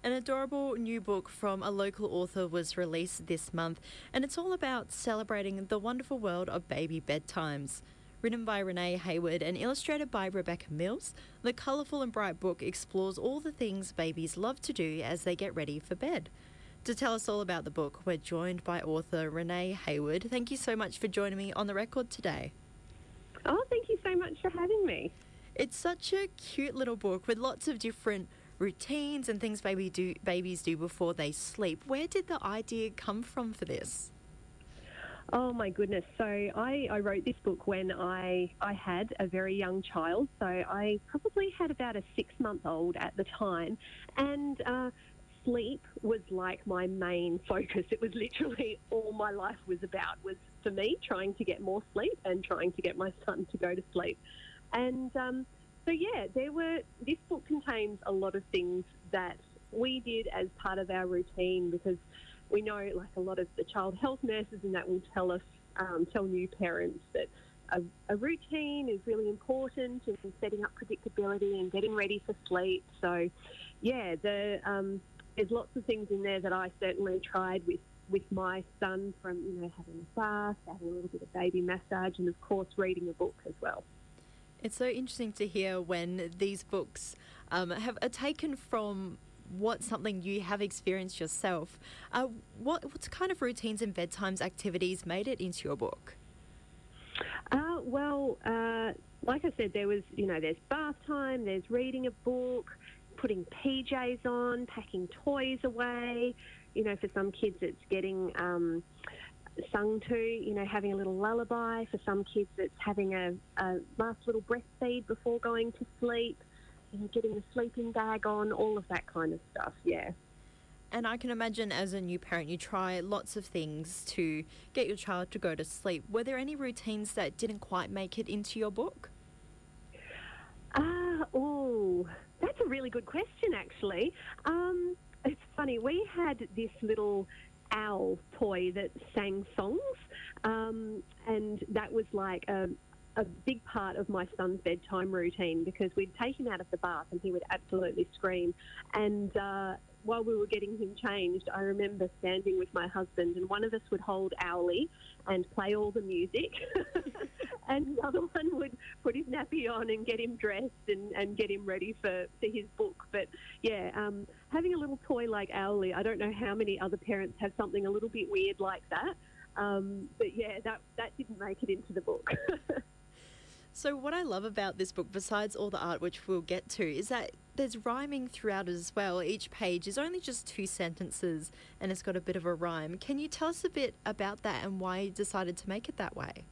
An adorable new book from a local author was released this month, and it's all about celebrating the wonderful world of baby bedtimes. Written by Renee Hayward and illustrated by Rebecca Mills, the colourful and bright book explores all the things babies love to do as they get ready for bed. To tell us all about the book, we're joined by author Renee Hayward. Thank you so much for joining me on the record today. Oh, thank you so much for having me. It's such a cute little book with lots of different routines and things babies do before they sleep. Where did the idea come from for this? Oh, my goodness. So I wrote this book when I had a very young child. So I probably had about a 6-month-old at the time. And sleep was like my main focus. It was literally all my life was about, was for me trying to get more sleep and trying to get my son to go to sleep. And so, yeah, this book contains a lot of things that we did as part of our routine, because we know, like, a lot of the child health nurses and that will tell us, tell new parents that a routine is really important in setting up predictability and getting ready for sleep. So, yeah, there's lots of things in there that I certainly tried with my son, from, having a bath, having a little bit of baby massage, and, of course, reading a book as well. It's so interesting to hear when these books are taken from something you have experienced yourself. What kind of routines and bedtimes activities made it into your book? Like I said, there's bath time, there's reading a book, putting PJs on, packing toys away. For some kids it's getting sung to, having a little lullaby. For some kids it's having a last little breastfeed before going to sleep. Getting the sleeping bag on, all of that kind of stuff, yeah. And I can imagine as a new parent you try lots of things to get your child to go to sleep. Were there any routines that didn't quite make it into your book? That's a really good question, actually. It's funny, we had this little owl toy that sang songs, and that was like a big part of my son's bedtime routine, because we'd take him out of the bath and he would absolutely scream. And while we were getting him changed, I remember standing with my husband, and one of us would hold Owlie and play all the music and the other one would put his nappy on and get him dressed and get him ready for his book. But yeah, having a little toy like Owlie, I don't know how many other parents have something a little bit weird like that. But yeah, that didn't make it into the book. So what I love about this book, besides all the art, which we'll get to, is that there's rhyming throughout it as well. Each page is only just 2 sentences and it's got a bit of a rhyme. Can you tell us a bit about that and why you decided to make it that way?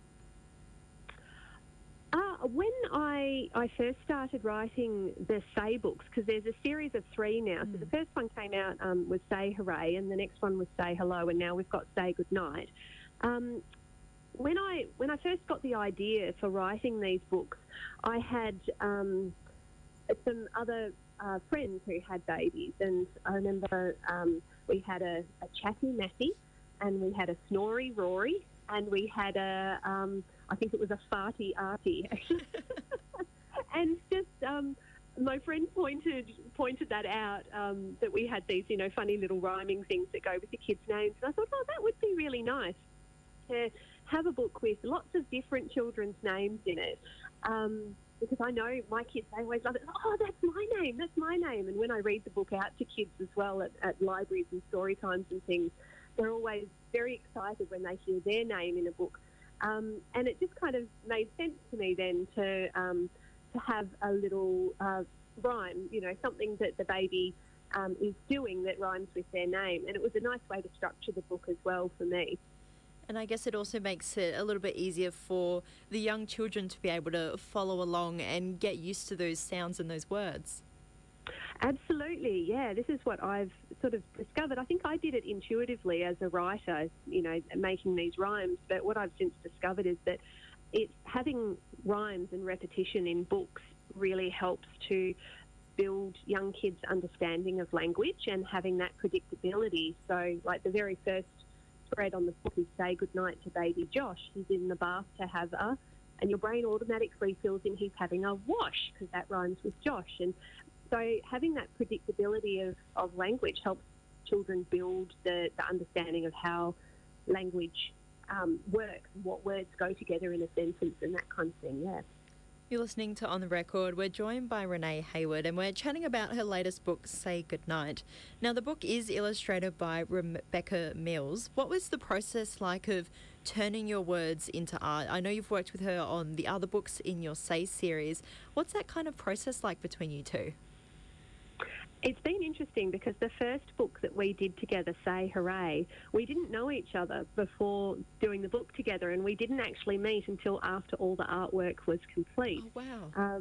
When I first started writing the Say books, because there's a series of 3 now. So the first one came out was Say Hooray, and the next one was Say Hello, and now we've got Say Goodnight. When I first got the idea for writing these books, I had some other friends who had babies, and I remember we had a chatty Matty, and we had a snory Rory, and we had I think it was a farty Artie, and just my friend pointed that out, that we had these funny little rhyming things that go with the kids' names, and I thought, oh, that would be really nice to have a book with lots of different children's names in it, because I know my kids, they always love it. Oh, that's my name. And when I read the book out to kids as well at libraries and story times and things, they're always very excited when they hear their name in a book. And it just kind of made sense to me then to have a little rhyme, something that the baby is doing that rhymes with their name. And it was a nice way to structure the book as well for me. And I guess it also makes it a little bit easier for the young children to be able to follow along and get used to those sounds and those words. Absolutely, yeah. This is what I've sort of discovered. I think I did it intuitively as a writer, making these rhymes. But what I've since discovered is that having rhymes and repetition in books really helps to build young kids' understanding of language and having that predictability. So, like, the very first spread on the book is Say Goodnight to Baby Josh. He's in the bath to have and your brain automatically fills in he's having a wash, because that rhymes with Josh. And So having that predictability of language helps children build the understanding of how language works, what words go together in a sentence and that kind of thing, yeah. You're listening to On the Record. We're joined by Renee Hayward and we're chatting about her latest book, Say Goodnight. Now, the book is illustrated by Rebecca Mills. What was the process like of turning your words into art? I know you've worked with her on the other books in your Say series. What's that kind of process like between you two? It's been interesting because the first book that we did together, Say Hooray, we didn't know each other before doing the book together, and we didn't actually meet until after all the artwork was complete. Oh, wow.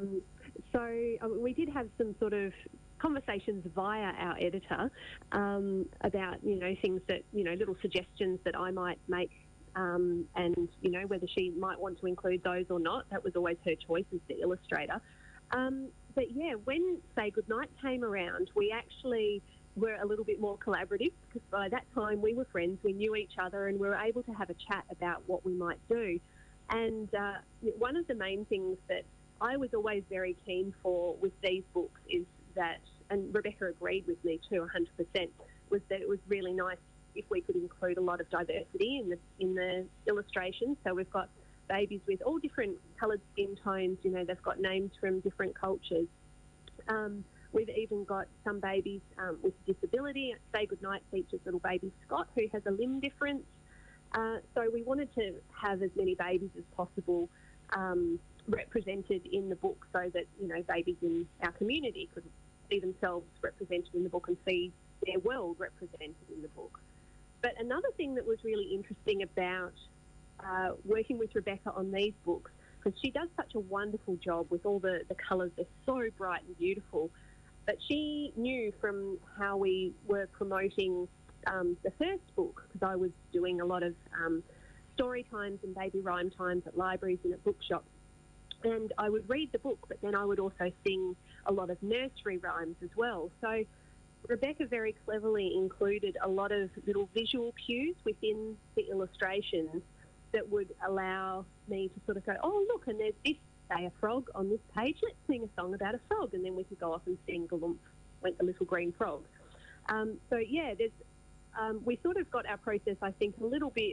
We did have some sort of conversations via our editor about, things that, little suggestions that I might make and, whether she might want to include those or not. That was always her choice as the illustrator. But yeah, when Say Goodnight came around, we actually were a little bit more collaborative because by that time we were friends, we knew each other, and we were able to have a chat about what we might do. And one of the main things that I was always very keen for with these books is that, and Rebecca agreed with me too 100%, was that it was really nice if we could include a lot of diversity in the illustrations. So we've got babies with all different coloured skin tones, they've got names from different cultures. We've even got some babies with disability. Say Goodnight features little baby Scott, who has a limb difference. So we wanted to have as many babies as possible represented in the book so that, babies in our community could see themselves represented in the book and see their world represented in the book. But another thing that was really interesting about working with Rebecca on these books, because she does such a wonderful job with all the colours. They're so bright and beautiful. But she knew from how we were promoting the first book, because I was doing a lot of story times and baby rhyme times at libraries and at bookshops. And I would read the book, but then I would also sing a lot of nursery rhymes as well. So Rebecca very cleverly included a lot of little visual cues within the illustrations that would allow me to sort of go, oh, look, and there's this, say, a frog on this page. Let's sing a song about a frog. And then we could go off and sing Galump Went the Little Green Frog. We sort of got our process, I think, a little bit,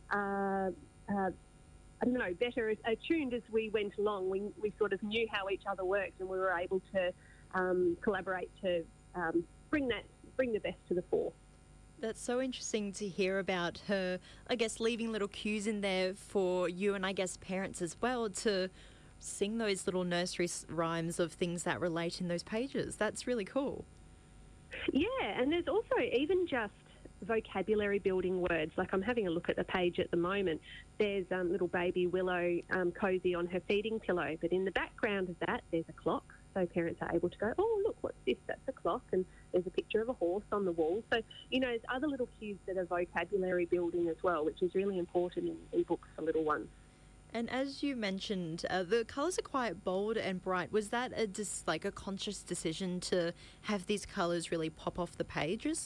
better attuned as we went along. We sort of knew how each other worked, and we were able to collaborate to bring the best to the fore. That's so interesting to hear about her, I guess, leaving little cues in there for you and I guess parents as well to sing those little nursery rhymes of things that relate in those pages. That's really cool. Yeah, and there's also even just vocabulary building words. Like I'm having a look at the page at the moment. There's little baby Willow cosy on her feeding pillow, but in the background of that there's a clock. So parents are able to go, oh, look, what's this? That's a clock. And there's a picture of a horse on the wall. So, there's other little cues that are vocabulary building as well, which is really important in books for little ones. And as you mentioned, the colours are quite bold and bright. Was that a conscious decision to have these colours really pop off the pages?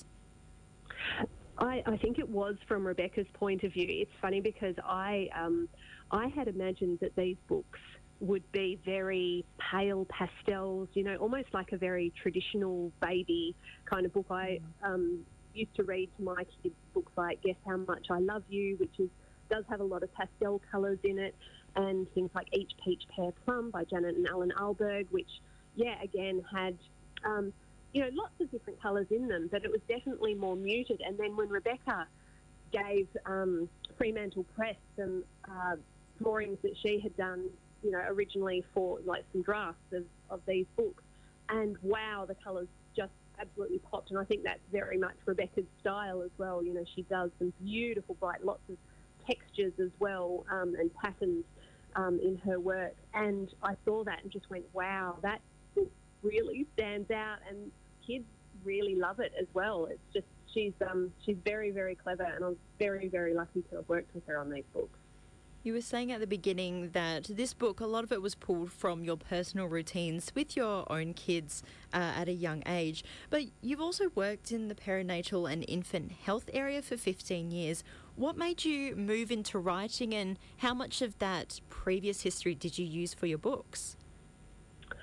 I think it was from Rebecca's point of view. It's funny because I had imagined that these books would be very pale pastels, almost like a very traditional baby kind of book. I used to read to my kids books like Guess How Much I Love You, which does have a lot of pastel colours in it, and things like Each Peach Pear Plum by Janet and Alan Alberg, which, again had, lots of different colours in them, but it was definitely more muted. And then when Rebecca gave Fremantle Press some drawings that she had done, originally for like some drafts of these books, and wow, the colours just absolutely popped. And I think that's very much Rebecca's style as well. She does some beautiful, bright, lots of textures as well, and patterns in her work. And I saw that and just went, wow, that book really stands out, and kids really love it as well. It's just she's very, very clever, and I was very, very lucky to have worked with her on these books. You were saying at the beginning that this book, a lot of it was pulled from your personal routines with your own kids at a young age. But you've also worked in the perinatal and infant health area for 15 years. What made you move into writing, and how much of that previous history did you use for your books?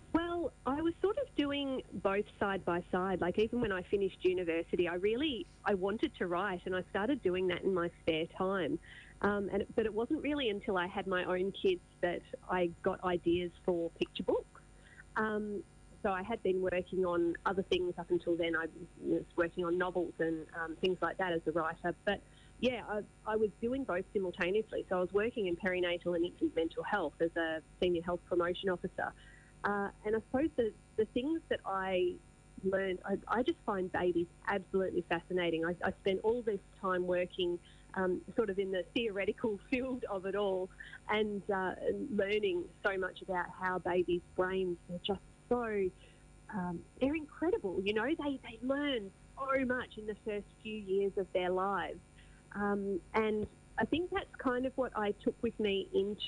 Well, I was sort of doing both side by side. Like even when I finished university, I wanted to write, and I started doing that in my spare time. But it wasn't really until I had my own kids that I got ideas for picture books. Um, so I had been working on other things up until then. I was working on novels and things like that as a writer. But yeah, I was doing both simultaneously. So I was working in perinatal and infant mental health as a senior health promotion officer. And I suppose the things that I learned, I just find babies absolutely fascinating. I spent all this time working sort of in the theoretical field of it all and learning so much about how babies' brains are just so, they're incredible. You know, they learn so much in the first few years of their lives. And I think that's kind of what I took with me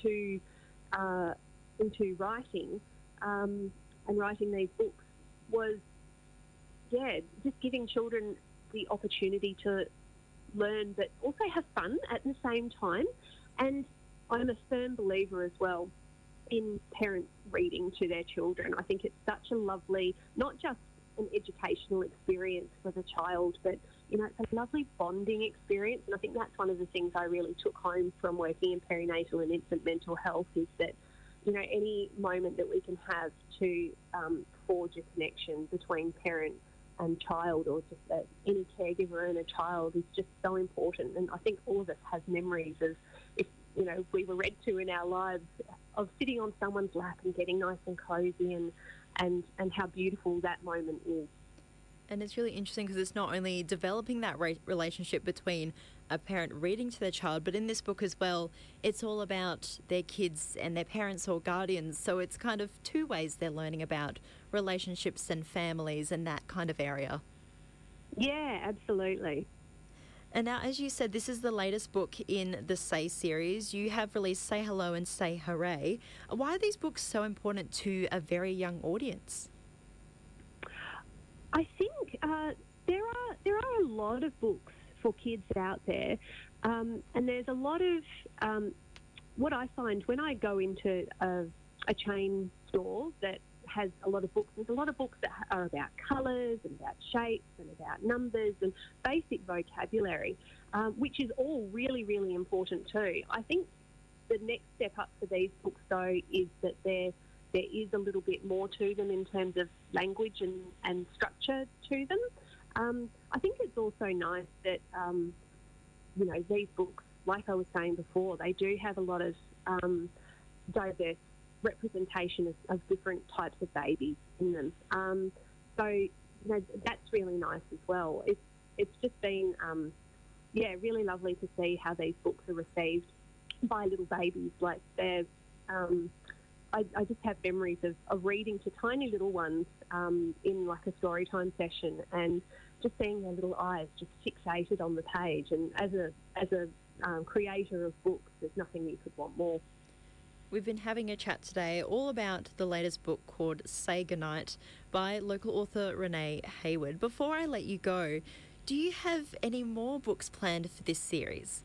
into writing and writing these books was, yeah, just giving children the opportunity to learn but also have fun at the same time. And I'm a firm believer as well in parents reading to their children. I think it's such a lovely, not just an educational experience for the child, but, you know, it's a lovely bonding experience. And I think that's one of the things I really took home from working in perinatal and infant mental health is that, you know, any moment that we can have to forge a connection between parent and child, or just any caregiver and a child, is just so important. And I think all of us have memories of, if you know, we were read to in our lives, of sitting on someone's lap and getting nice and cozy, and how beautiful that moment is. And it's really interesting because it's not only developing that relationship between a parent reading to their child, but in this book as well, it's all about their kids and their parents or guardians. So it's kind of two ways they're learning about relationships and families and that kind of area. Yeah, absolutely. And now, as you said, this is the latest book in the Say series. You have released Say Hello and Say Hooray. Why are these books so important to a very young audience? I think there are a lot of books for kids out there, and there's a lot of what I find when I go into a chain store that has a lot of books. There's a lot of books that are about colours and about shapes and about numbers and basic vocabulary, which is all really, really important too. I think the next step up for these books, though, is that there is a little bit more to them in terms of language and structure to them. I think it's also nice that, you know, these books, like I was saying before, they do have a lot of diverse representation of different types of babies in them. So, you know, that's really nice as well. It's just been, yeah, really lovely to see how these books are received by little babies. Like they're, I just have memories of reading to tiny little ones in like a story time session and just seeing their little eyes just fixated on the page. And as a creator of books, there's nothing you could want more. We've been having a chat today all about the latest book called Say Goodnight by local author Renee Hayward. Before I let you go, do you have any more books planned for this series?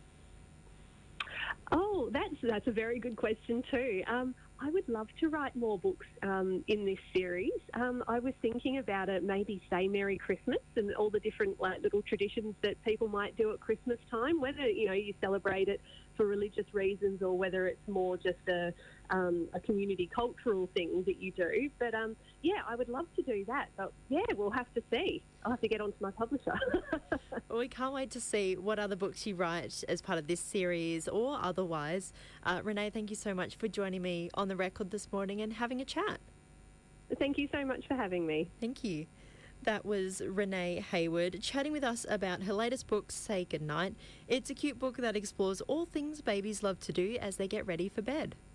Oh, that's a very good question too. I would love to write more books in this series. I was thinking about it, maybe Say Merry Christmas and all the different like little traditions that people might do at Christmas time, whether, you know, you celebrate it for religious reasons or whether it's more just a community cultural thing that you do. But yeah, I would love to do that. But yeah, we'll have to see. I'll have to get onto my publisher. Well, we can't wait to see what other books you write as part of this series or otherwise. Renee, thank you so much for joining me on the record this morning and having a chat. Thank you so much for having me. Thank you. That was Renee Hayward chatting with us about her latest book, Say Goodnight. It's a cute book that explores all things babies love to do as they get ready for bed.